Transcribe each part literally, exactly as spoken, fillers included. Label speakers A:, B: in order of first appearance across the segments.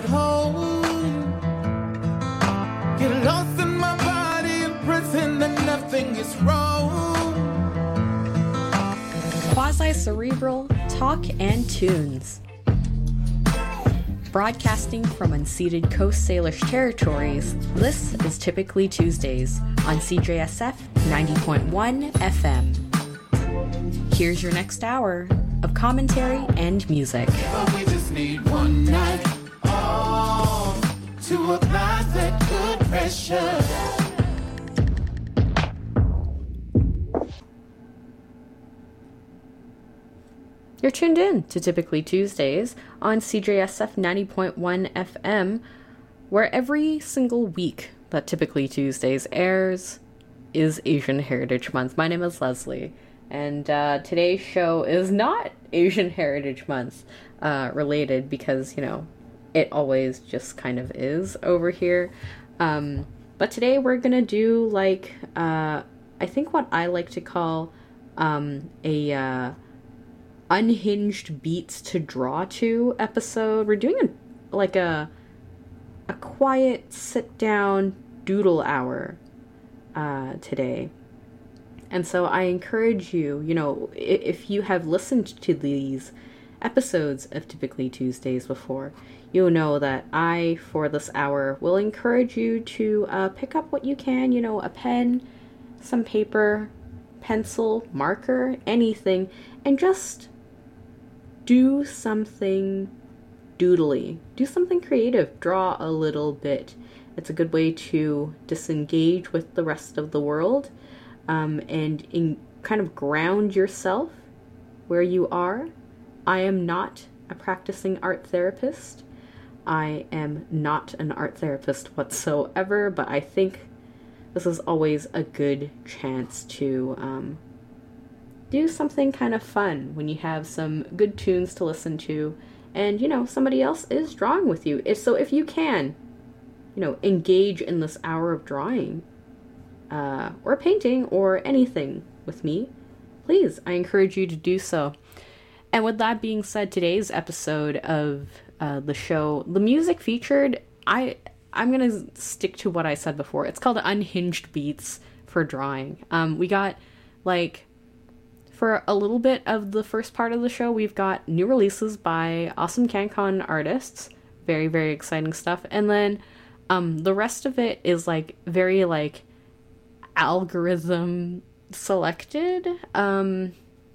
A: at home. Get lost in my body and pretend that nothing is wrong.
B: Quasi-cerebral talk and tunes. Broadcasting from unceded Coast Salish territories, this is Typically Tuesdays on C J S F ninety point one F M. Here's your next hour of commentary and music.
A: But we just need one night off to apply that good pressure.
B: You're tuned in to Typically Tuesdays on C J S F ninety point one F M, where every single week that Typically Tuesdays airs is Asian Heritage Month. My name is Leslie, and uh, today's show is not Asian Heritage Month uh, related because, you know, it always just kind of is over here. Um, but today we're gonna do, like, uh, I think what I like to call um, a... Uh, unhinged beats to draw to episode. We're doing a like a a quiet sit down doodle hour uh today. And so I encourage you, you know, if you have listened to these episodes of Typically Tuesdays before, you'll know that I, for this hour, will encourage you to uh, pick up what you can, you know, a pen, some paper, pencil, marker, anything, and just do something doodly. Do something creative. Draw a little bit. It's a good way to disengage with the rest of the world um, and in, kind of ground yourself where you are. I am not a practicing art therapist. I am not an art therapist whatsoever, but I think this is always a good chance to um, do something kind of fun when you have some good tunes to listen to and, you know, somebody else is drawing with you. If, so if you can, you know, engage in this hour of drawing uh, or painting or anything with me, please, I encourage you to do so. And with that being said, today's episode of uh, the show, the music featured, I, I'm going to stick to what I said before. It's called Unhinged Beats for Drawing. Um, we got, like... For a little bit of the first part of the show, we've got new releases by awesome CanCon artists. Very, very exciting stuff. And then um, the rest of it is, like, very, like, algorithm selected. Um,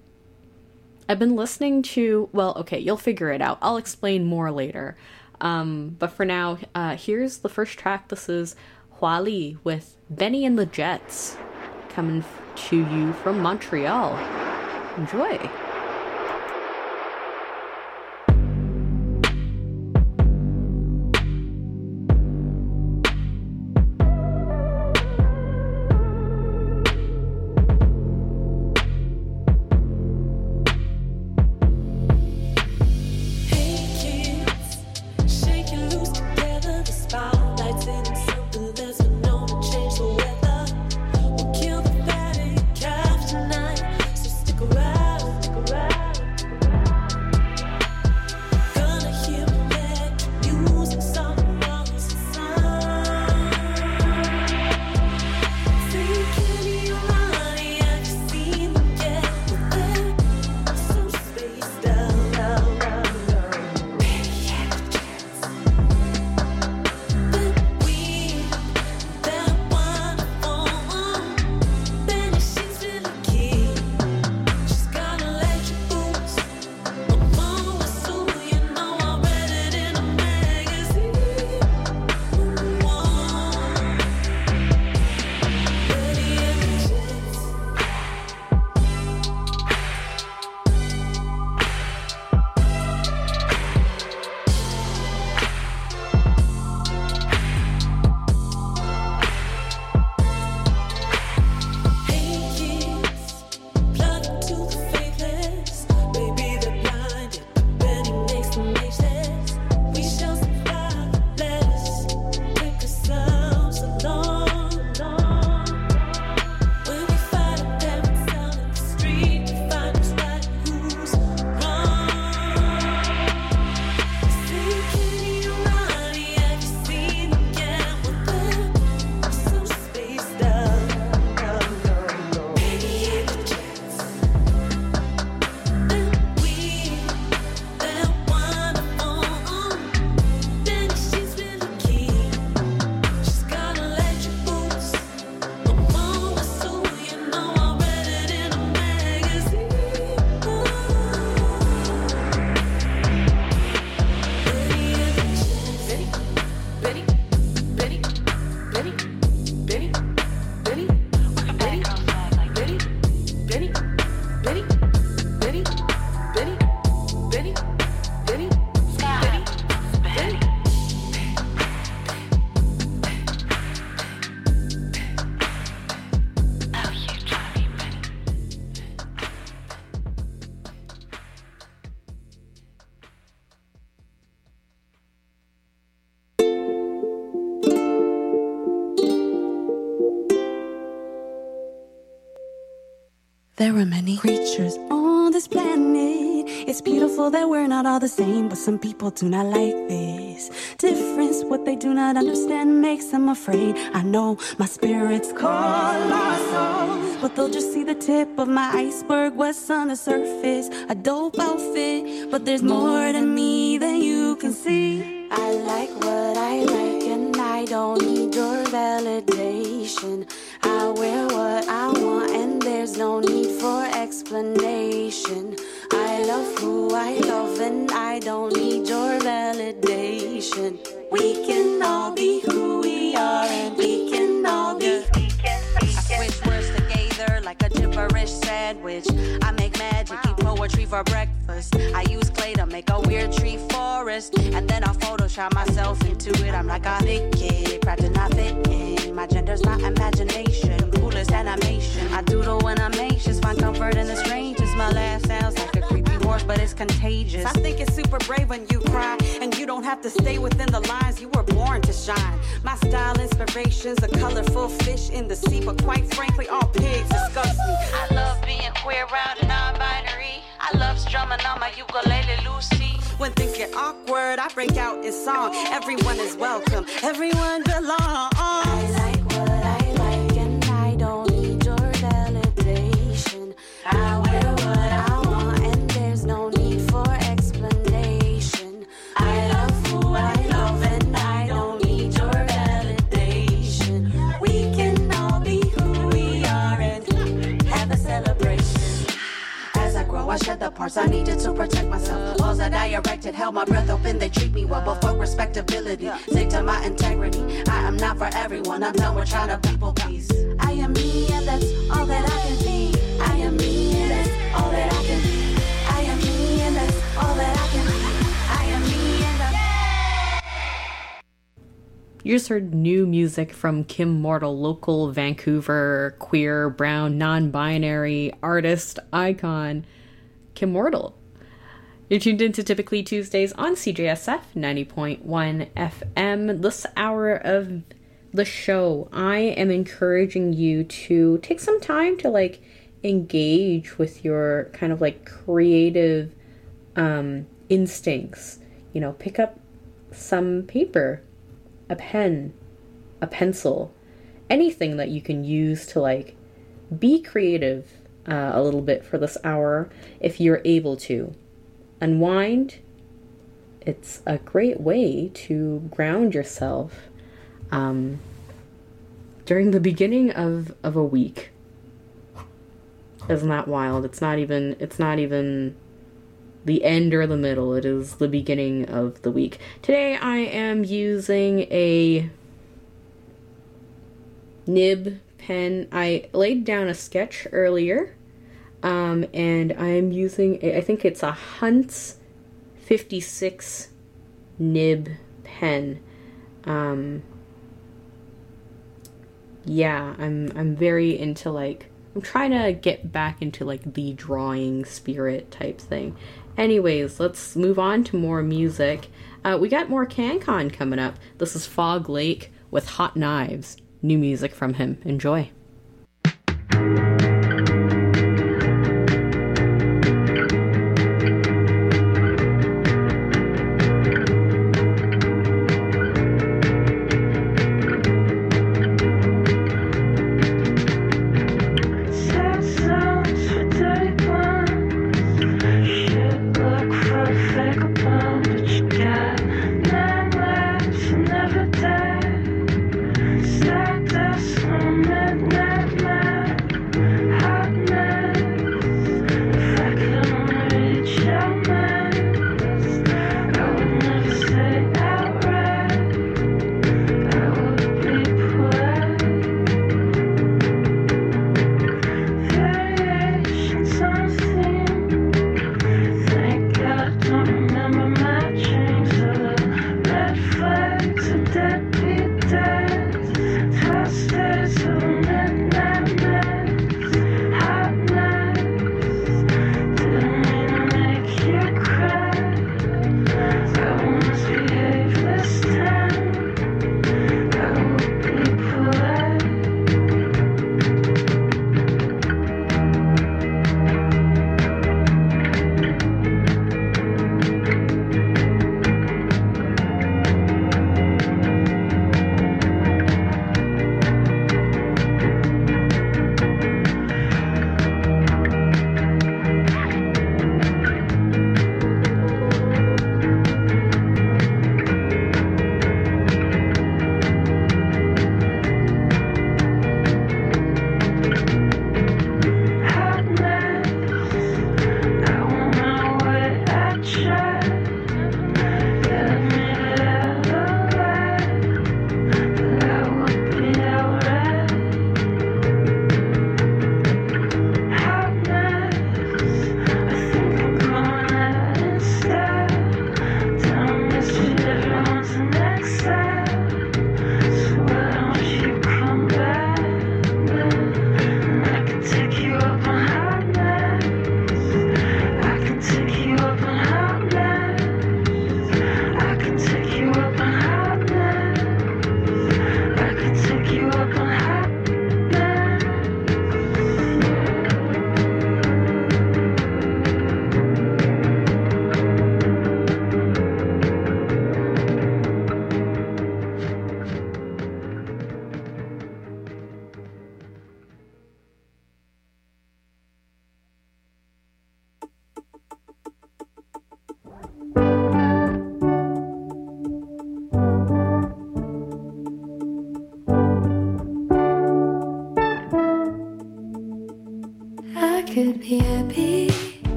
B: I've been listening to... Well, okay, you'll figure it out. I'll explain more later. Um, but for now, uh, here's the first track. This is Huali with Benny and the Jets, coming to you from Montreal. Enjoy.
C: We'll kill the fatty calf tonight, so stick around. There are many creatures on this planet. It's beautiful that we're not all the same, but some people do not like this difference. What they do not understand makes them afraid. I know my spirit's colossal, but they'll just see the tip of my iceberg. What's on the surface? A dope outfit, but there's more to me than you can see. I like what I like and I don't need your validation. I wear what I want and there's no need for explanation. I love who I love and I don't need your validation. We can all be who we are and we can all be.
D: I switch words together like a gibberish sandwich. I make magic, eat poetry for breakfast. I use clay to make a weird tree forest, and then I Photoshop myself into it. I'm like a big kid, practice not fit in. My gender's my imagination, coolest animation. I doodle when I'm anxious, find comfort in the strangest. My laugh sounds like a creepy horse, but it's contagious.
C: I think it's super brave when you cry, and you don't have to stay within the lines. You were born to shine. My style inspiration's a colorful fish in the sea, but quite frankly, all pigs disgust me.
D: I love being queer, round and non-binary. I love strumming on my ukulele, Lucy.
C: When things get awkward, I break out in song. Everyone is welcome. Everyone belongs.
D: I like what I like, and I don't need your validation. I wear what I want, and there's no need for explanation. I love who I love, and I don't need your validation. We can all be who we are and have a celebration. As I grow, I shed the parts I needed to protect myself. Walls that I erected held my breath open, they treat me well. But fuck respectability, stick to my integrity. I am not for everyone, I'm done with trying to people please. I am me and that's all that I can be. I am me and that's all that I can be. I am me and that's all that I can be. I am me and that's...
B: You just heard new music from Kim Mortal, local Vancouver, queer, brown, non-binary artist icon, Kim Mortal. You're tuned into Typically Tuesdays on C J S F ninety point one F M. This hour of the show, I am encouraging you to take some time to like engage with your kind of like creative um, instincts. You know, pick up some paper, a pen, a pencil, anything that you can use to like be creative uh, a little bit for this hour if you're able to. Unwind. It's a great way to ground yourself um, during the beginning of, of a week. Isn't that wild? It's not even it's not even the end or the middle. It is the beginning of the week. Today I am using a nib pen. I laid down a sketch earlier. Um, and I'm using, a, I think it's a Hunts fifty-six nib pen. Um, yeah, I'm, I'm very into like, I'm trying to get back into like the drawing spirit type thing. Anyways, let's move on to more music. Uh, we got more CanCon coming up. This is Fog Lake with Hot Knives. New music from him. Enjoy.
E: Stacked us on midnight map.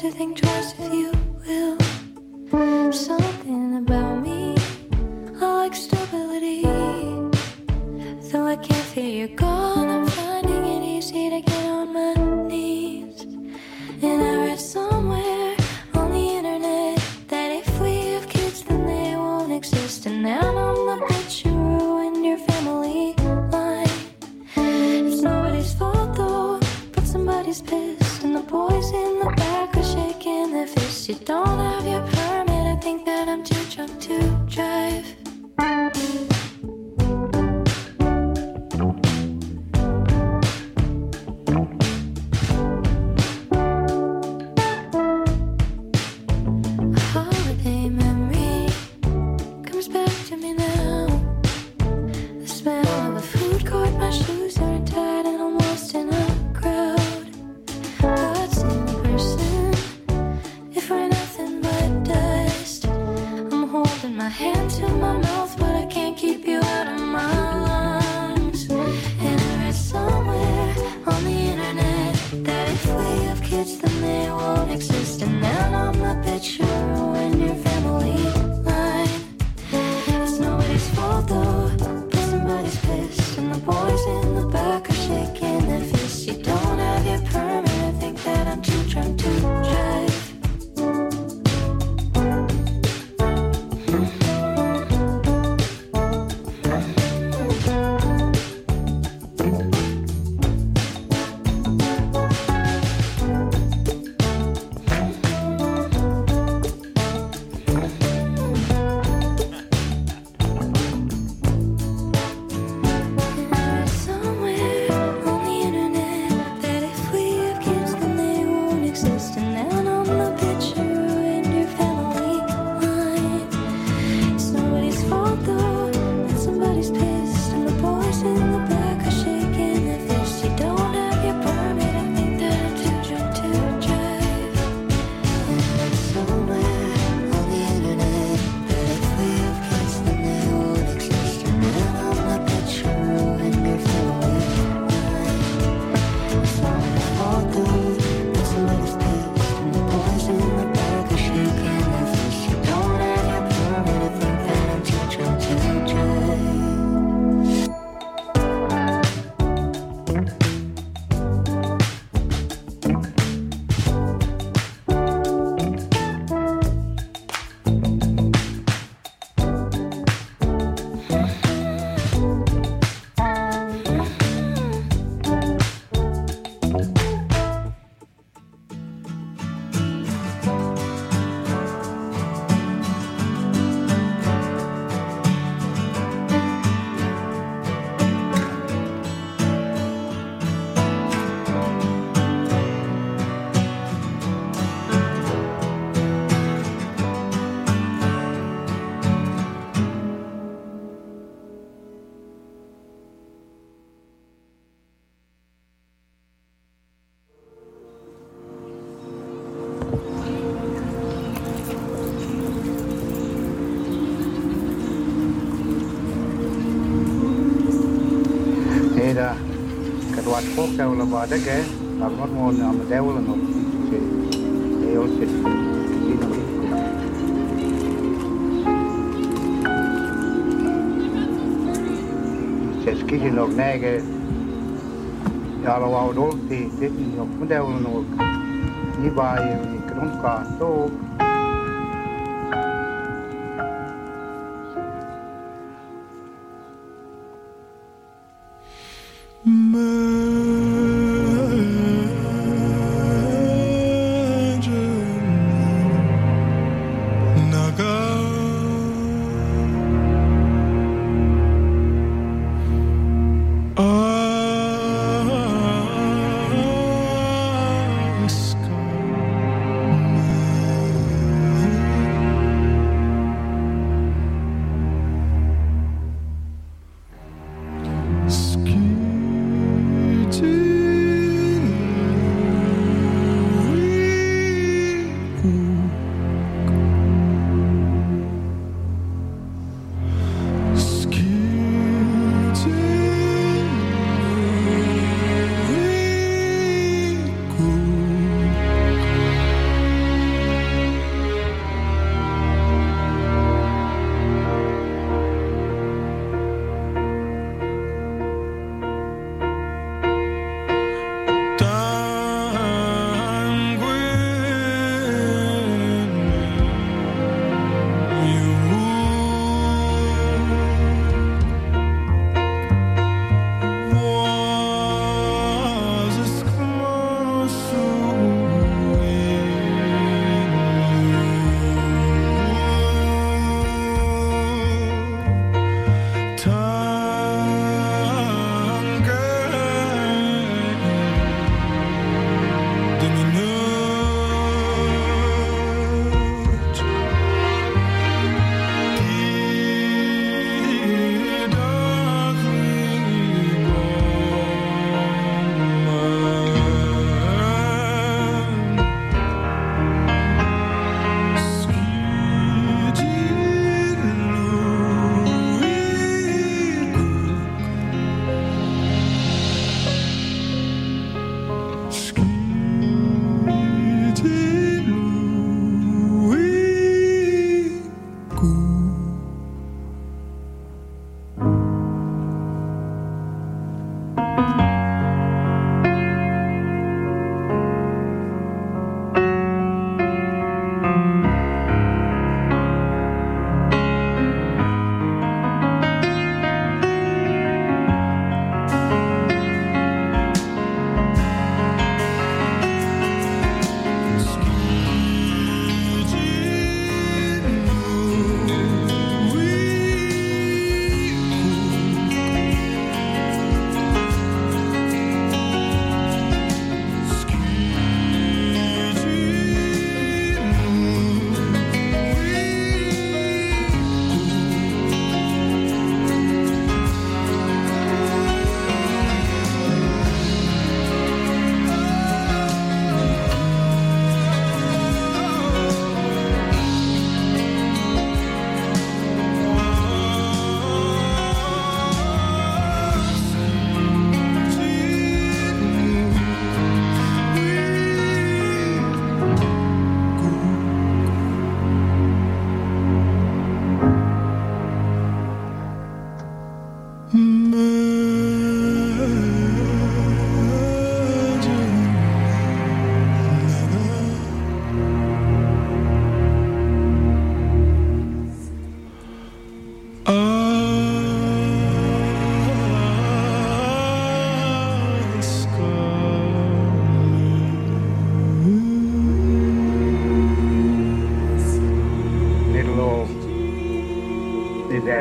E: to think twice if you will. Something about me, I like stability. Though I can't feel you're gone, I'm finding it easy to get on my knees. And I read somewhere on the internet that if we have kids then they won't exist. And now I'm the bitch who ruined your family line. It's nobody's fault though, but somebody's pissed. And the boys in the back are shaking their fists. You don't have your permit, I think that I'm too drunk to drive.
F: Kau ada ke? Aku mau nama dewa lah nak. Dewa sih. Seski je nog nege. Ja, lo wou dol die dit nog met dewa nog. Niet bij je, niet kan kan toch.
A: Sky.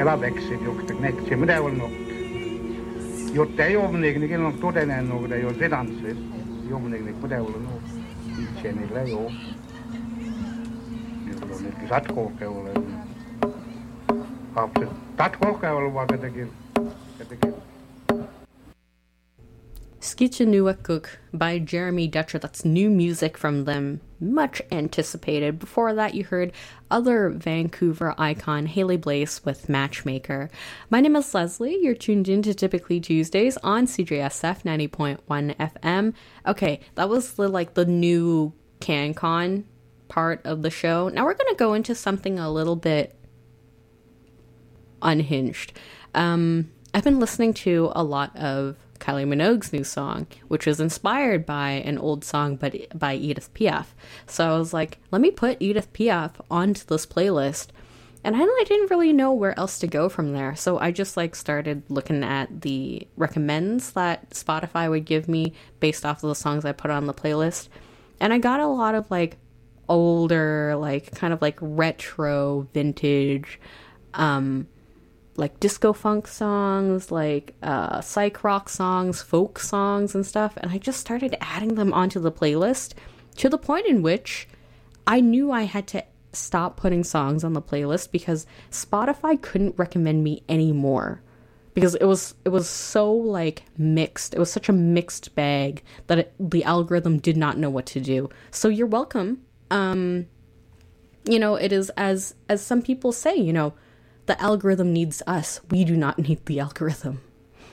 F: rabeksid juhtig nekki, mida ei olnud. Jotta ei jomniknik ilman todenen nuoda jo sedansvis. Jomniknik mida ei ollut itsenillä jo. Nyt on nytkin satkohkeolle. Kapset tatkohkeolle vaan jotenkin. Jotenkin.
B: Skichanuakuk by Jeremy Dutcher. That's new music from them, much anticipated. Before that, you heard other Vancouver icon Haley Blaze with Matchmaker. My name is Leslie. You're tuned in to Typically Tuesdays on C J S F ninety point one F M. Okay, that was the like the new CanCon part of the show. Now we're going to go into something a little bit unhinged. Um, I've been listening to a lot of Kylie Minogue's new song, which was inspired by an old song but by Edith Piaf. So I was like, let me put Edith Piaf onto this playlist. And I, I didn't really know where else to go from there. So I just like started looking at the recommends that Spotify would give me based off of the songs I put on the playlist. And I got a lot of like older, like kind of like retro, vintage, um, like disco funk songs, like uh, psych rock songs, folk songs and stuff. And I just started adding them onto the playlist to the point in which I knew I had to stop putting songs on the playlist because Spotify couldn't recommend me anymore. Because it was it was so like mixed. It was such a mixed bag that it, the algorithm did not know what to do. So you're welcome. Um, you know, it is as as some people say, you know, the algorithm needs us. We do not need the algorithm.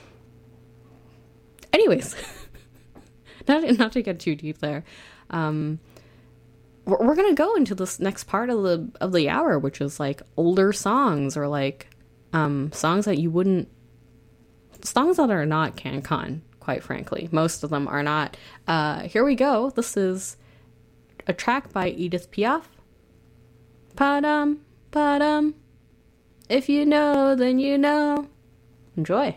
B: Anyways, not, not to get too deep there. Um, we're, we're going to go into this next part of the of the hour, which is like older songs or like um, songs that you wouldn't... Songs that are not CanCon, quite frankly. Most of them are not. Uh, here we go. This is a track by Edith Piaf. Pa-dum, pa-dum. If you know, then you know. Enjoy.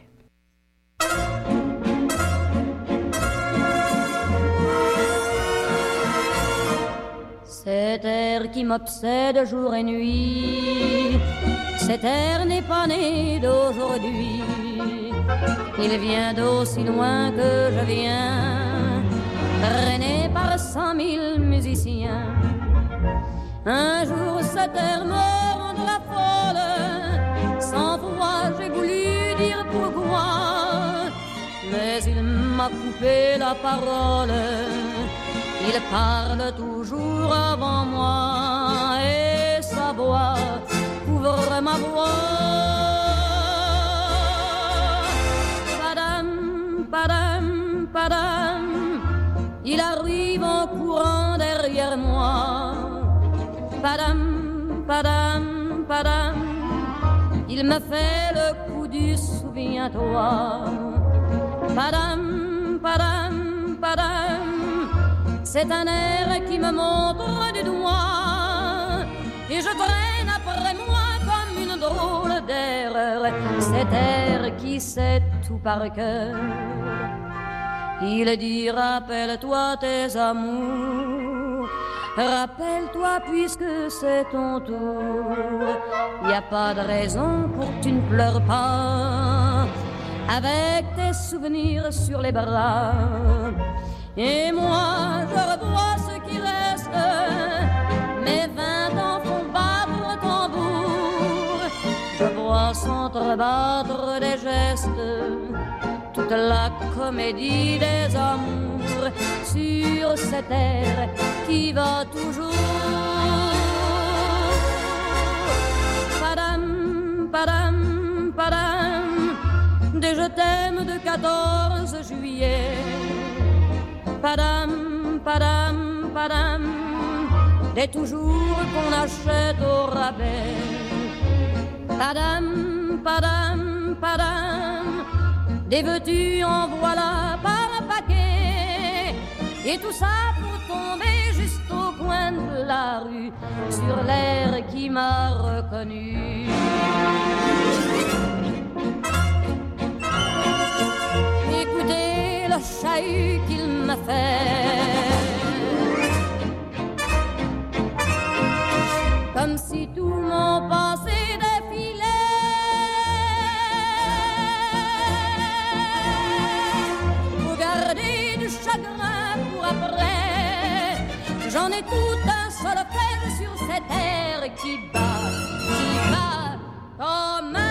G: Cet air qui m'obsède jour et nuit, cet air n'est pas né d'aujourd'hui. Il vient d'aussi loin que je viens, traîné par cent mille musiciens. Un jour cet air me rendra folle, sans foi j'ai voulu dire pourquoi, mais il m'a coupé la parole, il parle toujours avant moi, et sa voix couvre ma voix. Padam, padam, padam, il arrive en courant derrière moi. Padam, padam, padam, il me fait le coup du souviens-toi. Padam, padam, padam, c'est un air qui me montre du doigt, et je traîne après moi comme une drôle d'erreur, cet air qui sait tout par cœur. Il dit rappelle-toi tes amours, rappelle-toi puisque c'est ton tour. Y a pas de raison pour que tu ne pleures pas, avec tes souvenirs sur les bras. Et moi je revois ce qui reste, mes vingt ans font battre le tambour. Je vois s'entrebattre des gestes, toute la comédie des amours, sur cette air qui va toujours. Padam, padam, padam, des je t'aime de quatorze juillet. Padam, padam, padam, des toujours qu'on achète au rabais. Padam, padam, padam, des veux-tu en voilà par paquet, et tout ça pour tomber juste au coin de la rue, sur l'air qui m'a reconnu. Écoutez le chahut qu'il me fait, comme si tout mon passé défilait. J'en écoute un solfège sur cette terre qui bat, qui bat comme un